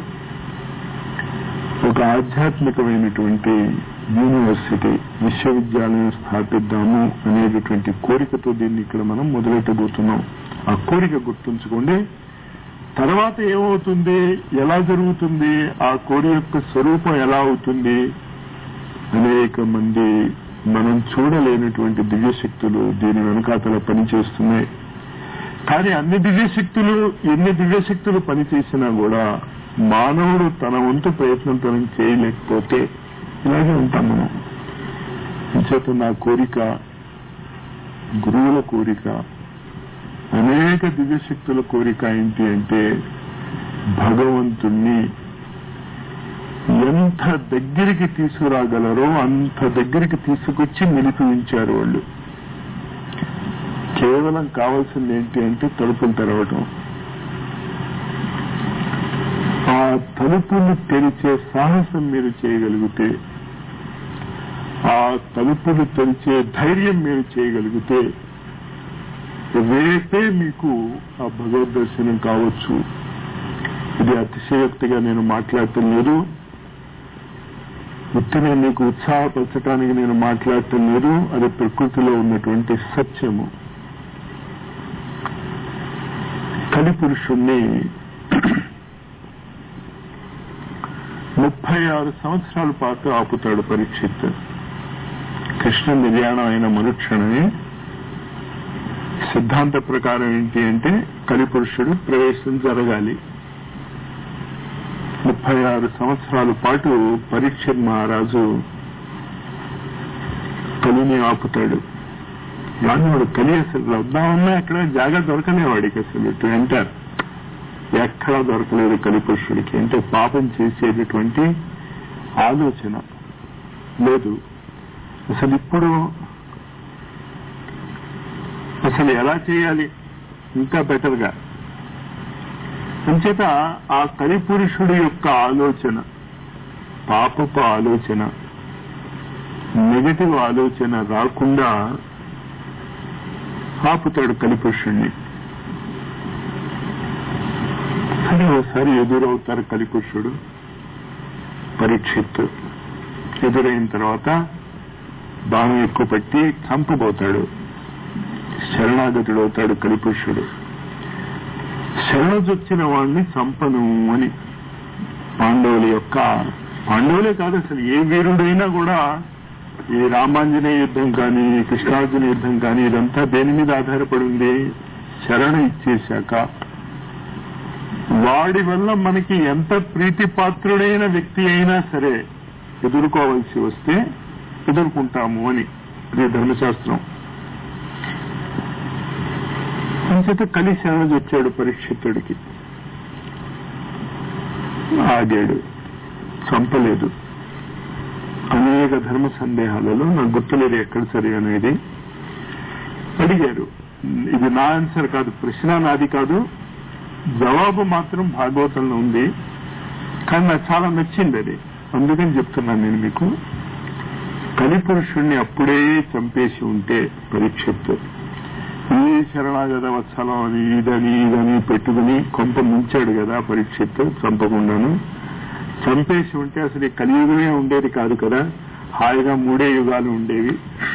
ఒక ఆధ్యాత్మికమైనటువంటి యూనివర్సిటీ, విశ్వవిద్యాలయం స్థాపిద్దాము అనేటటువంటి కోరికతో దీన్ని ఇక్కడ మనం మొదలెట్టబోతున్నాం. ఆ కోరిక గుర్తుంచుకోండి. తర్వాత ఏమవుతుంది, ఎలా జరుగుతుంది, ఆ కోరిక యొక్క స్వరూపం ఎలా అవుతుంది? అనేక మంది మనం చూడలేనటువంటి దివ్యశక్తులు దీని వెనకాతల పనిచేస్తున్నాయి. కానీ ఎన్ని దివ్యశక్తులు పనిచేసినా కూడా మానవుడు తన వంతు ప్రయత్నం తనం చేయలేకపోతే ఇలాగే ఉంటాం మనం. అంచేత నా కోరిక, గురువుల కోరిక, అనేక దివ్యశక్తుల కోరిక ఏంటి అంటే భగవంతుణ్ణి ఎంత దగ్గరికి తీసుకురాగలరో అంత దగ్గరికి తీసుకొచ్చి నిలిపి ఉంచారు వాళ్ళు. కేవలం కావాల్సింది ఏంటి అంటే తలుపులు తెరవటం. ఆ తలుపులు తెరిచే సాహసం మీరు చేయగలిగితే, ఆ తలుపులు తెరిచే ధైర్యం మీరు చేయగలిగితే రేపే మీకు ఆ భగవద్ దర్శనం కావచ్చు. ఇది అతిశయోక్తిగా నేను మాట్లాడటం లేదు, ఉత్తినే మీకు ఉత్సాహపరచడానికి నేను మాట్లాడటం లేదు. అది ప్రకృతిలో ఉన్నటువంటి సత్యము. కలిపురుషుణ్ణి 36 సంవత్సరాల పాటు ఆపుతాడు పరీక్షిత్. కృష్ణ నిర్యాణం అయిన మరుక్షణమే సిద్ధాంత ప్రకారం ఏంటి అంటే కలిపురుషుడు ప్రవేశం జరగాలి. 36 సంవత్సరాల పాటు పరీక్షిత్ మహారాజు కలిని ఆపుతాడు. కానీ వాడు కలి అసలు వద్దామన్నా ఎక్కడ జాగా దొరకలేవాడికి, అసలు టు ఎంటర్ ఎక్కడా దొరకలేదు కలిపురుషుడికి. అంటే పాపం చేసేటటువంటి ఆలోచన లేదు అసలు. ఇప్పుడు అసలు ఎలా చేయాలి ఇంకా బెటర్గా? అంచేత ఆ కలిపురుషుడి యొక్క ఆలోచన పాపపు ఆలోచన, నెగటివ్ ఆలోచన రాకుండా ఆపుతాడు కలిపురుషుణ్ణి. అని ఒకసారి ఎదురవుతారు కలిపురుషుడు పరీక్షిత్తు. ఎదురైన తర్వాత బాణం ఎక్కువ పట్టి చంపబోతాడు. శరణాగతుడు అవుతాడు కలిపురుషుడు. శరణొచ్చిన వాడిని చంపను అని పాండవులే కాదు, అసలు ఏ వీరుడైనా కూడా ఈ రామాంజనేయ యుద్ధం కానీ కృష్ణార్జున యుద్ధం కానీ ఇదంతా దేని మీద ఆధారపడి ఉంది? శరణ ఇచ్చేశాక వాడి వల్ల మనకి ఎంత ప్రీతిపాత్రుడైన వ్యక్తి అయినా సరే ఎదుర్కోవలసి వస్తే ఎదుర్కొంటాము అని ఇది ధర్మశాస్త్రం. అంచేత కలి శరణ వచ్చాడు పరీక్షితుడికి. ఆగాడు, చంపలేదు. అనేక ధర్మ సందేహాలలో నాకు గుర్తులేదు ఎక్కడ సరి అనేది అడిగారు. ఇది నా ఆన్సర్ కాదు, ప్రశ్న నాది కాదు, జవాబు మాత్రం భాగవతంలో ఉంది. కానీ నాకు చాలా నచ్చింది అది, అందుకని చెప్తున్నాను నేను మీకు. కలిపురుషుణ్ణి అప్పుడే చంపేసి ఉంటే పరీక్షిత్తు ఈ శరణాగత వత్సలం అని ఇదని పెట్టుకుని కొంత ముంచాడు కదా పరీక్షిత్తు చంపకుండాను. చంపేసి ఉంటే అసలు ఈ కలియుగమే ఉండేది కాదు కదా, హాయిగా 3 యుగాలు ఉండేవి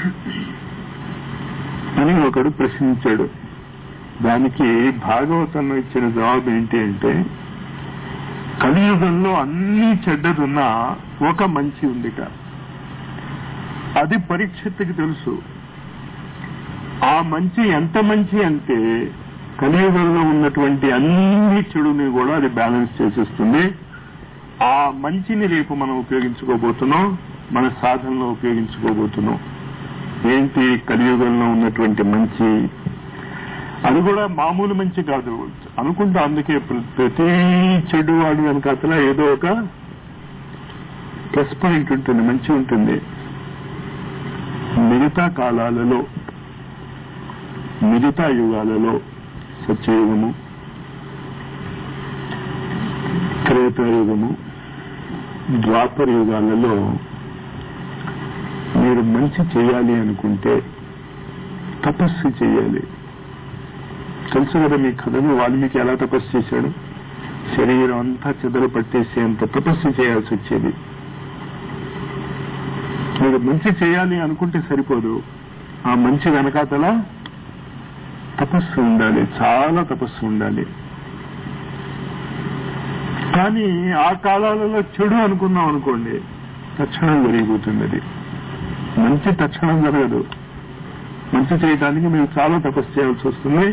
అని ఒకడు ప్రశ్నించాడు. దానికి భాగవతంలో ఇచ్చిన జవాబు ఏంటి అంటే, కలియుగంలో అన్ని చెడ్డదున్నా ఒక మంచి ఉందిట. అది పరీక్షిత్తుకి తెలుసు. ఆ మంచి ఎంత మంచి అంటే కలియుగంలో ఉన్నటువంటి అన్ని చెడుని కూడా అది బ్యాలెన్స్ చేసేస్తుంది. ఆ మంచిని రేపు మనం ఉపయోగించుకోబోతున్నాం, మన సాధనలో ఉపయోగించుకోబోతున్నాం. ఏంటి కలియుగంలో ఉన్నటువంటి మంచి? అది కూడా మామూలు మంచి కాదు అనుకుంటా. అందుకే ప్రతి చెడు వాడు వెనకాతల ఏదో ఒక ప్లస్ పాయింట్ ఉంటుంది, మంచి ఉంటుంది. మిగతా యుగాలలో సత్యయుగము, త్రేతాయుగము, ద్వాపర యుగాలలో మీరు మంచి చేయాలి అనుకుంటే తపస్సు చేయాలి. తెలుసు కదా మీ కథను, వాల్మీకి ఎలా తపస్సు చేశాడు? శరీరం అంతా చెదలు పట్టేసి అంత తపస్సు చేయాల్సి వచ్చేది. మీరు మంచి చేయాలి అనుకుంటే సరిపోదు, ఆ మంచి వెనకాతల తపస్సు ఉండాలి, చాలా తపస్సు ఉండాలి. కానీ ఆ కాలాలలో చెడు అనుకున్నాం అనుకోండి, తక్షణం జరిగిపోతుంది. అది మంచి తక్షణం జరగదు. మంచి చేయడానికి మీరు చాలా తపస్సు చేయాల్సి వస్తుంది.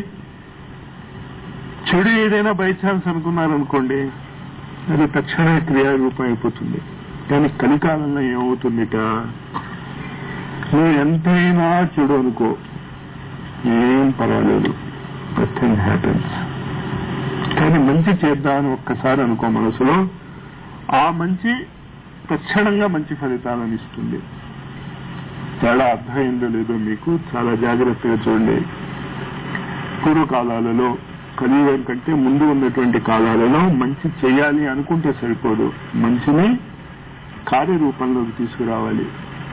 చెడు ఏదైనా బై ఛాన్స్ అనుకున్నారనుకోండి, అది తక్షణ క్రియారూపం అయిపోతుంది. కానీ కలికాలంలో ఏమవుతుందిట, నువ్వు ఎంతైనా చెడు అనుకో, ఏం పర్వాలేదు, నథింగ్ హ్యాపెన్స్. కానీ మంచి చేద్దామని ఒక్కసారి అనుకో మనసులో, ఆ మంచి తక్షణంగా మంచి ఫలితాలను ఇస్తుంది. తేడా అర్థమైందో లేదో మీకు చాలా జాగ్రత్తగా చూడండి. పూర్వకాలాలలో, కలియుగం కంటే ముందు ఉన్నటువంటి కాలాలలో మంచి చేయాలి అనుకుంటే సరిపోదు, మంచిని కార్యరూపంలోకి తీసుకురావాలి.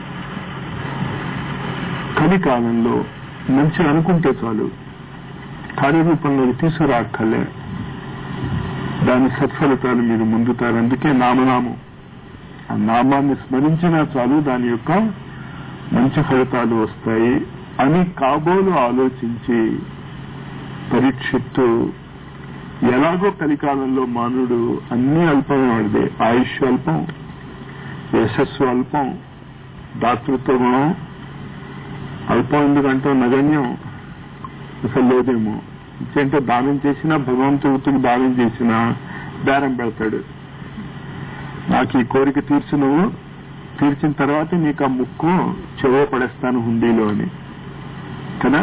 కలికాలంలో మంచి అనుకుంటే చాలు, కార్యరూపంలోకి తీసుకురాక్కర్లే, దాని సత్ఫలితాలు మీరు ముందుతారు. అందుకే నామనామం, ఆ నామాన్ని స్మరించినా చాలు దాని యొక్క మంచి ఫలితాలు వస్తాయి అని కాబోలు ఆలోచించి పరీక్షిత్తు ఎలాగో కలికాలంలో మానవుడు అన్ని అల్పమే వాడిదే. ఆయుష్ అల్పం, యశస్సు అల్పం, దాతృత్వ గుణం అల్పం. ఎందుకంటే నగణ్యం అసలు లేదేమో. అంటే దానం చేసినా, భగవంతుడికి దానం చేసినా బేరం పెడతాడు. నాకు ఈ కోరిక తీర్చు, నువ్వు తీర్చిన తర్వాత నీకు ఆ ముక్కు చెవ పడేస్తాను హుండీలో అని కదా.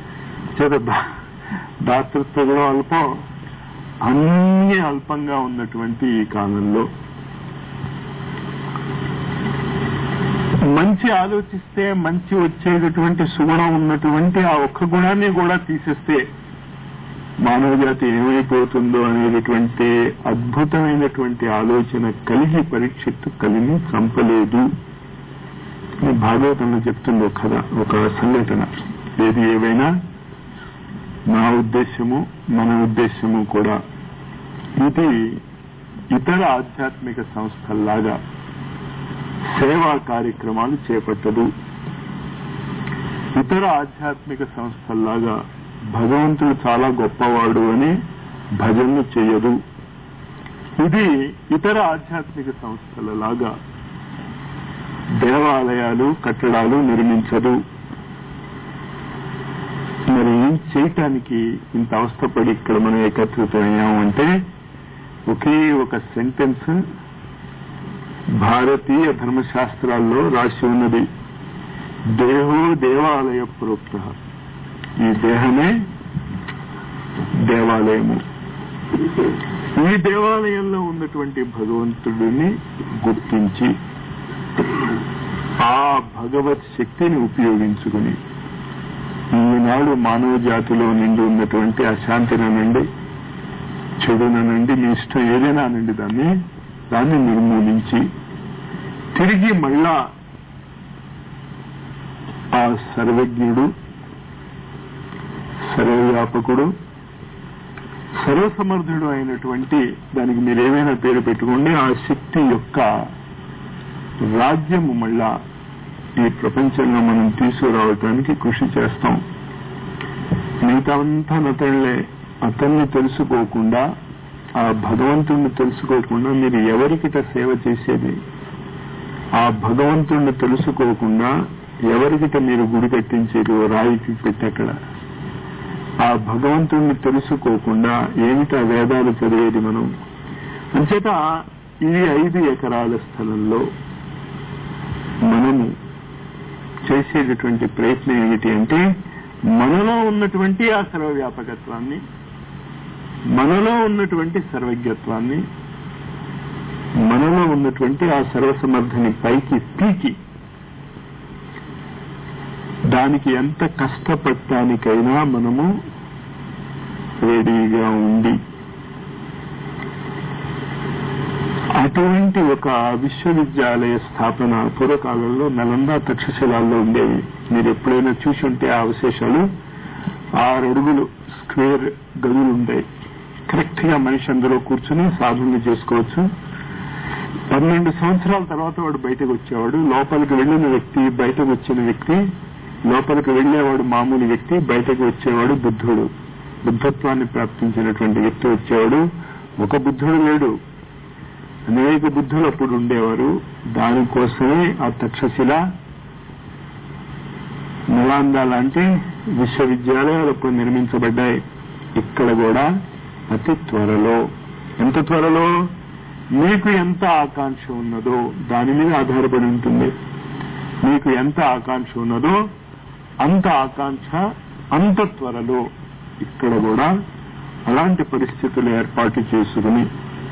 దాతృత్వ గుణం అల్పం, అన్ని అల్పంగా ఉన్నటువంటి ఈ కాలంలో మంచి ఆలోచిస్తే మంచి వచ్చేటటువంటి సుగుణం ఉన్నటువంటి ఆ ఒక్క గుణాన్ని కూడా తీసేస్తే మానవ జాతి ఏమైపోతుందో అనేటటువంటి అద్భుతమైనటువంటి ఆలోచన కలిగి పరీక్షిత్తు కలిని చంపలేదు. భాగవతంలో చెప్తుంది ఒక కథ, ఒక సంఘటన. ఏది ఏవైనా నా ఉద్దేశము మన ఉద్దేశము కూడా ఇది ఇతర ఆధ్యాత్మిక సంస్థల్లాగా సేవా కార్యక్రమాలు చేపట్టదు. ఇతర ఆధ్యాత్మిక సంస్థల్లాగా భగవంతుడు చాలా గొప్పవాడు అని భజనలు చేయదు. ఇది ఇతర ఆధ్యాత్మిక సంస్థలలాగా దేవాలయాలు కట్టడాలు నిర్మించదు. మరి ఏం చేయటానికి ఇంత అవస్థపడి ఇక్కడ మనం ఏకత్రితమయ్యాము అంటే ఒకే ఒక సెంటెన్స్ భారతీయ ధర్మశాస్త్రాల్లో రాసి ఉన్నది, దేహో దేవాలయ ప్రోక్త. ఈ దేహమే దేవాలయము. ఈ దేవాలయంలో ఉన్నటువంటి భగవంతుడిని గుర్తించి ఆ భగవత్ శక్తిని ఉపయోగించుకుని ఈనాడు మానవ జాతిలో నిండి ఉన్నటువంటి అశాంతినండి, చెడునండి, మీ ఇష్టం ఏదైనా అనండి, దాన్ని నిర్మూలించి తిరిగి మళ్ళా ఆ సర్వజ్ఞుడు, సర్వవ్యాపకుడు, సర్వసమర్థుడు అయినటువంటి, దానికి మీరేమైనా పేరు పెట్టుకోండి, ఆ శక్తి యొక్క రాజ్యము మళ్ళా ఈ ప్రపంచంలో మనం తీసుకురావటానికి కృషి చేస్తాం. మిగతాంతా నతళ్లే. అతన్ని తెలుసుకోకుండా, ఆ భగవంతుణ్ణి తెలుసుకోకుండా మీరు ఎవరికిట సేవ చేసేది? ఆ భగవంతుణ్ణి తెలుసుకోకుండా ఎవరికిట మీరు గుడి కట్టించేది? రాయికి పెట్టక్కడ. ఆ భగవంతుణ్ణి తెలుసుకోకుండా ఏమిటా వేదాలు చదివేది మనం? అంచేత ఈ 5 ఎకరాల స్థలంలో మనము చేసేటటువంటి ప్రయత్నం ఏమిటి అంటే మనలో ఉన్నటువంటి ఆ సర్వవ్యాపకత్వాన్ని, మనలో ఉన్నటువంటి సర్వజ్ఞత్వాన్ని, మనలో ఉన్నటువంటి ఆ సర్వసమర్థని పైకి పీకి దానికి ఎంత కష్టపడటానికైనా మనము రెడీగా ఉండి అటువంటి ఒక విశ్వవిద్యాలయ స్థాపన పూర్వకాలంలో నలంద తక్షశిలాల్లో ఉండేవి. మీరు ఎప్పుడైనా చూసి ఉంటే ఆ అవశేషాలు 6 అడుగులు స్క్వేర్ గదులు ఉంటాయి. కరెక్ట్ గా మనిషి అందులో కూర్చుని సాధనలు చేసుకోవచ్చు. 12 సంవత్సరాల తర్వాత వాడు బయటకు వచ్చేవాడు. లోపలికి వెళ్ళిన వ్యక్తి, బయటకు వచ్చిన వ్యక్తి, లోపలికి వెళ్లేవాడు మామూలు వ్యక్తి, బయటకు వచ్చేవాడు బుద్ధుడు. బుద్ధత్వాన్ని ప్రాప్తించినటువంటి వ్యక్తి వచ్చేవాడు. ఒక బుద్ధుడు లేడు, అనేక బుద్ధులు అప్పుడు ఉండేవారు. దానికోసమే ఆ తక్షశిల, నలంద లాంటి విశ్వవిద్యాలయాలు అప్పుడు నిర్మించబడ్డాయి. ఇక్కడ కూడా అతి త్వరలో, ఎంత త్వరలో మీకు ఎంత ఆకాంక్ష ఉన్నదో దాని మీద ఆధారపడి ఉంటుంది. మీకు ఎంత ఆకాంక్ష ఉన్నదో అంత ఆకాంక్ష అంత త్వరలో ఇక్కడ కూడా అలాంటి పరిస్థితులు ఏర్పాటు చేసుకుని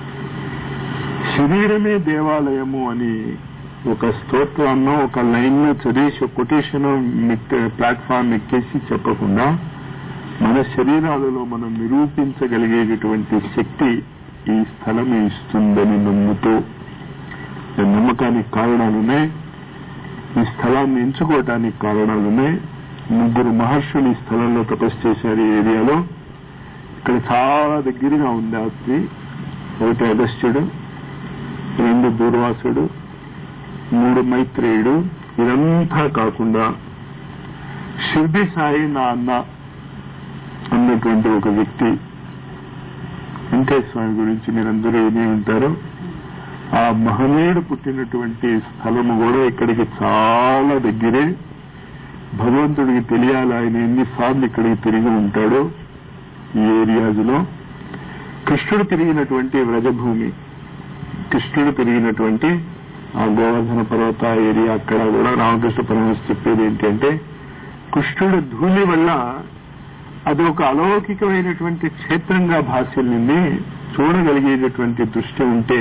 శరీరమే దేవాలయము అని ఒక స్తోత్రాన్నో ఒక లైన్ చదివేసి కొటేషన్ ప్లాట్ఫామ్ ఎక్కేసి చెప్పకుండా మన శరీరాలలో మనం నిరూపించగలిగేటటువంటి శక్తి ఈ స్థలం ఇస్తుందని నమ్ముతూ, నమ్మకానికి కారణాలున్నాయి. ఈ స్థలాన్ని ఎంచుకోవటానికి కారణాలున్నాయి. 3 మహర్షులు ఈ స్థలంలో తపస్సు చేశారు. ఈ ఏరియాలో ఇక్కడ చాలా దగ్గరగా ఉంది ఆస్తి. 1 అగస్త్యుడు, 2 దూర్వాసుడు, 3 మైత్రేయుడు. ఇదంతా కాకుండా షిర్డి సాయి నా అన్న అన్నటువంటి ఒక వ్యక్తి, వెంకటేశ్వర స్వామి గురించి మీరందరూ విని ఉంటారు. ఆ మహనీయుడు పుట్టినటువంటి స్థలము కూడా ఇక్కడికి చాలా దగ్గరే. భగవంతుడికి తెలియాలి ఆయన ఎన్నిసార్లు ఇక్కడికి తిరిగి ఉంటాడో. ఈ ఏరియాస్ లో కృష్ణుడు తిరిగినటువంటి వ్రజభూమి, కృష్ణుడు తిరిగినటువంటి ఆ గోవర్ధన పర్వత ఏరియా, అక్కడ కూడా రామకృష్ణ పరమహంస చెప్పేది ఏంటంటే కృష్ణుడు ధూళి వల్ల అది ఒక అలౌకికమైనటువంటి క్షేత్రంగా భాసిల్లింది. చూడగలిగేటటువంటి దృష్టి ఉంటే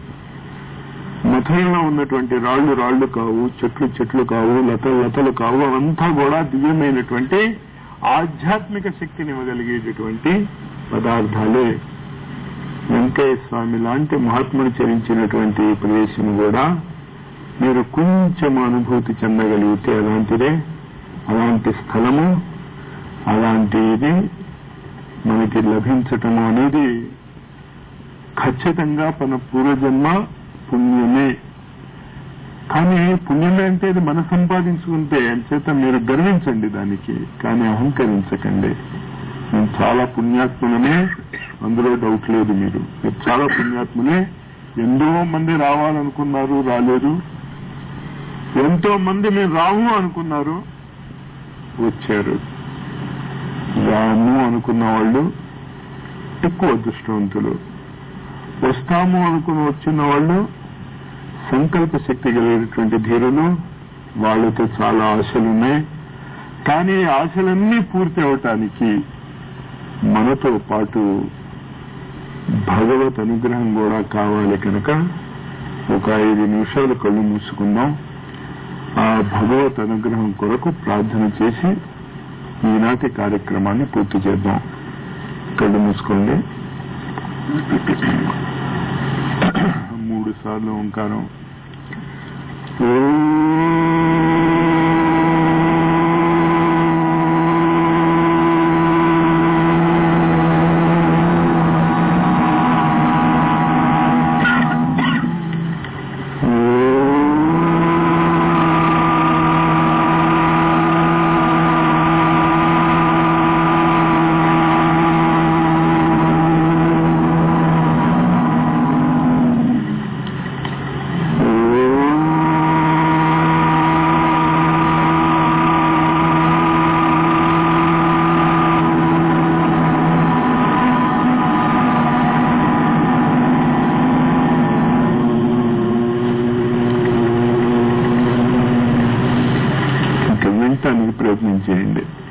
మథురలో ఉన్నటువంటి రాళ్లు రాళ్లు కావు, చెట్లు చెట్లు కావు, లతలు లతలు కావు, అవంతా కూడా దివ్యమైనటువంటి ఆధ్యాత్మిక శక్తిని ఇవ్వగలిగేటటువంటి పదార్థాలే. వెంకయ్య స్వామి లాంటి మహాత్ముడు చరించినటువంటి ఈ ప్రదేశం కూడా మీరు కొంచెం అనుభూతి చెందగలిగితే అలాంటిదే, అలాంటి స్థలము, అలాంటి ఇది మనకి లభించటము అనేది ఖచ్చితంగా మన పూర్వజన్మ పుణ్యమే. కానీ పుణ్యమే అంటే ఇది మనం సంపాదించుకుంటే అంచేత మీరు గర్వించండి దానికి, కానీ అహంకరించకండి. నేను చాలా పుణ్యాత్ములనే, అందులో డౌట్ లేదు. మీరు చాలా పుణ్యాత్ములే. ఎంతో మంది రావాలనుకున్నారు, రాలేదు. ఎంతో మంది మేము రాము అనుకున్నారు, వచ్చారు. రాము అనుకున్న వాళ్ళు ఎక్కువ అదృష్టవంతులు. వస్తాము అనుకుని వచ్చిన వాళ్ళు సంకల్ప శక్తి కలిగినటువంటి ధీరులు. వాళ్ళతో చాలా ఆశలున్నాయి. కానీ ఆశలన్నీ పూర్తి అవటానికి మనతో పాటు భగవత్ అనుగ్రహం కూడా కావాలి. కనుక ఒక 5 నిమిషాలు కళ్ళు మూసుకుందాం. ఆ భగవత్ అనుగ్రహం కొరకు ప్రార్థన చేసి ఈనాటి కార్యక్రమాన్ని పూర్తి చేద్దాం. కళ్ళు మూసుకోండి. 3 సార్లు ఓంకారం. ప్రయత్నం చేయండి.